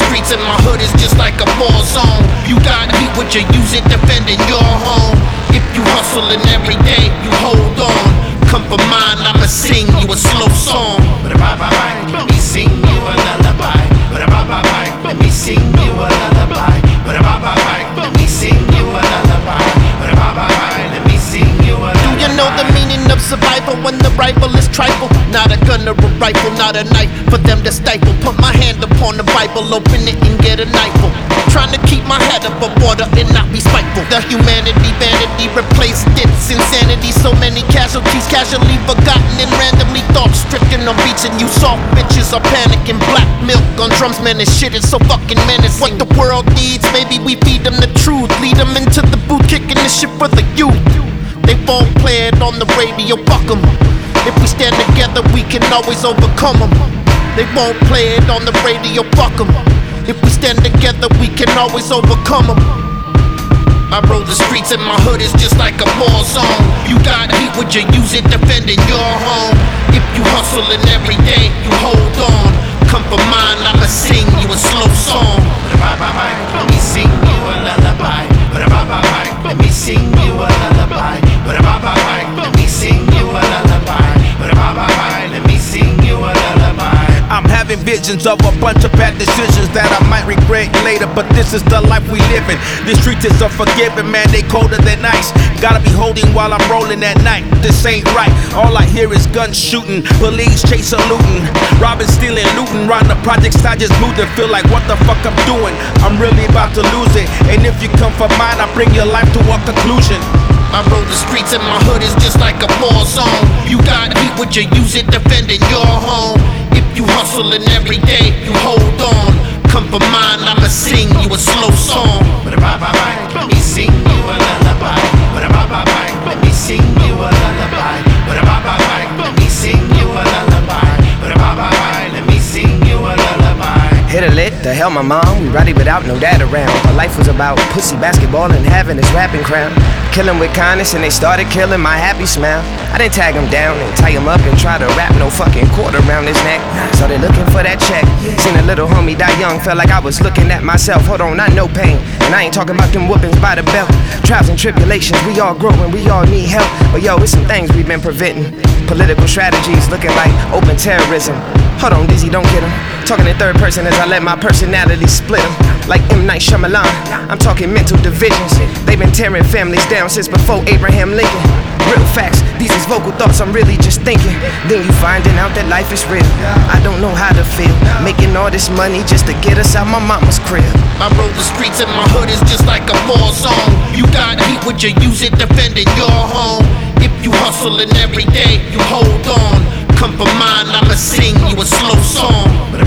streets and my hood is just like a war zone. You got heat, would you use it defending your home? If you hustling every day, you hold on. Come for mine, I'ma sing you a slow song. Let me sing you a lullaby. Let me sing you a lullaby. Let me sing you a lullaby. Let me sing you a lullaby. Do you know the meaning of survival when the rival is trifle? Not a gun or a rifle, not a knife for them to stifle. Put my hand upon the Bible, open it and get a knifeful. Trying to keep my head above water and not be spiteful. The humanity, vanity replaced its insanity. So many casualties, casually forgotten and randomly thought stricken on beats. And you soft bitches are panicking. Black milk on drums, man, this shit is so fucking menacing. What the world needs, maybe we feed them the truth. Lead them into the booth, kicking this shit for the youth. They won't play it on the radio, fuck them. If we stand together, we can always overcome them. They won't play it on the radio, fuck them. If we stand together, we can always overcome them. I roll the streets and my hood is just like a war zone. You got heat, would you use it defending your home? If you hustling every day, you hold on. Come for mine, I'ma sing you a slow song. Let me sing you a lullaby. Let me sing you a lullaby. Let me sing you a lullaby. Let me sing you a lullaby. I'm having visions of a bunch of bad decisions that I might regret later, but this is the life we live in. The streets is unforgiving, man, they colder than ice. Gotta be holding while I'm rolling at night. This ain't right. All I hear is guns shooting, police chasing, looting, robbing, stealing, looting. Round the projects, I just moved and feel like what the fuck I'm doing. I'm really about to lose it, and if you come for mine, I bring your life to a conclusion. I roll the streets and my hood is just like a war zone. You got heat, would you use it defending your home? If you hustling every day, you hold on. Come for mine, I'ma sing you a slow song. Let me sing you a lullaby. Let me sing you a lullaby. Let me sing you a lullaby. Let me sing you a lullaby. Hit a lit, the hell my mom, we rowdy without no dad around. Our life was about pussy, basketball, and having this rapping crown. Killing with kindness and they started killing my happy smile. I didn't tag them down and tie them up and try to wrap no fucking cord around his neck. So they looking for that check. Seen a little homie die young, felt like I was looking at myself. Hold on, I know pain, and I ain't talking about them whoopings by the belt. Trials and tribulations, we all growing, we all need help. But yo, it's some things we've been preventing. Political strategies looking like open terrorism. Hold on, Dizzy, don't get him. Talking in third person as I let my personality split him. Like M. Night Shyamalan, I'm talking mental divisions. They've been tearing families down since before Abraham Lincoln. Real facts, these is vocal thoughts, I'm really just thinking. Then you finding out that life is real. I don't know how to feel, making all this money just to get us out my mama's crib. I roll the streets and my hood is just like a war zone. You got heat, would you use it defending your home? If you hustling every day, you hold on. Come for mine, I'ma sing you a slow song.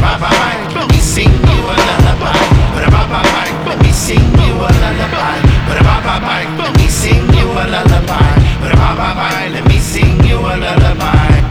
Let me sing you a lullaby. Let me sing you a lullaby. Let me sing you a lullaby. Let me sing you a lullaby.